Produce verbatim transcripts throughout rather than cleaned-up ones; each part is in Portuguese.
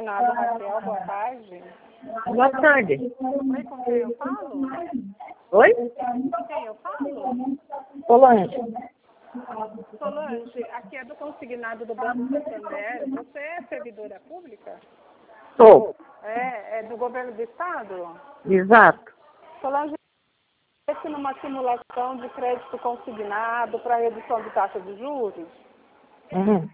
Consignado, Raquel, boa tarde. Boa tarde. Oi, com quem eu falo? Oi? Com quem eu falo? Solange. Solange, aqui é do Consignado do Banco Santander. Você é servidora pública? Sou. É, é do governo do estado? Exato. Solange, esse numa simulação de crédito consignado para redução de taxa de juros? Uhum.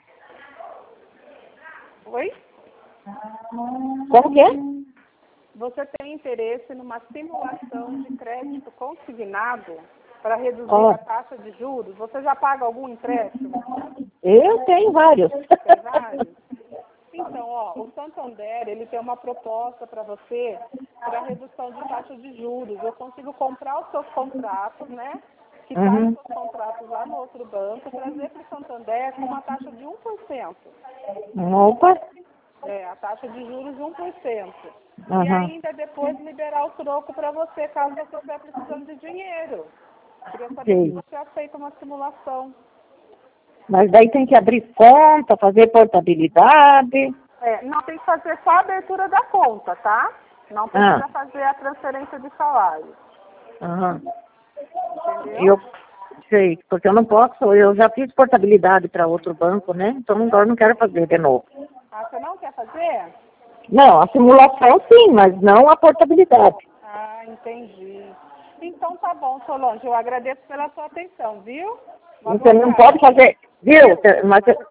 Oi? Como que é? Você tem interesse numa simulação de crédito consignado para reduzir Ó. a taxa de juros? Você já paga algum empréstimo? Eu tenho vários. Tem vários? Então, ó, o Santander, ele tem uma proposta para você para redução de taxa de juros. Eu consigo comprar os seus contratos, né? Quitar Uhum. os seus contratos lá no outro banco, trazer para o Santander com uma taxa de um por cento. Opa. É, a taxa de juros de um por cento. E Uhum. ainda depois liberar o troco para você, caso você estiver precisando de dinheiro. Queria saber se Sei. você aceita uma simulação. Mas daí tem que abrir conta, fazer portabilidade. É, não tem que fazer só a abertura da conta, tá? Não precisa Ah. fazer a transferência de salário. Uhum. Entendeu? Eu sei, porque eu não posso, eu já fiz portabilidade para outro banco, né? Então agora não quero fazer de novo. Ah, você não quer fazer? Não, a simulação sim, mas não a portabilidade. Ah, entendi. Então tá bom, Solange. Eu agradeço pela sua atenção, viu? Uma Você boa não tarde. pode fazer, viu? Mas